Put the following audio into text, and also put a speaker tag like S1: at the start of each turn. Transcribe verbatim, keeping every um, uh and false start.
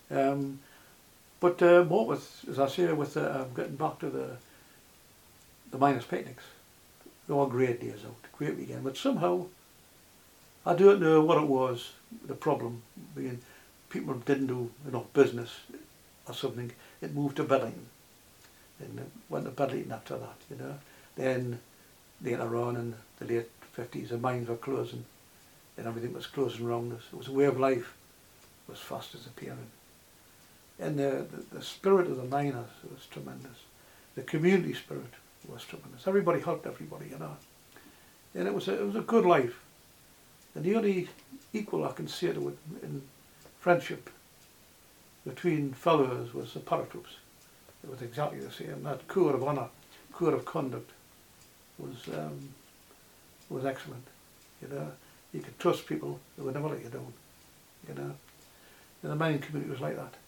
S1: Um, but uh, what with, as I say, with uh, getting back to the the miners' picnics, they were great days out, great weekend. But somehow, I don't know what it was, the problem being people didn't do enough business or something. It moved to Bedlington, and it went to Bedlington after that, you know. Then later on in the late fifties, the mines were closing, and everything was closing around us. It was a way of life, it was fast disappearing. And the, the, the spirit of the miners was tremendous. The community spirit was tremendous. Everybody helped everybody, you know. And it was a, it was a good life. And the only equal I can say to it in friendship between fellows was the paratroops. It was exactly the same. That code of honour, code of conduct was um, was excellent. You know, you could trust people; they would never let you down. You know, and the mining community was like that.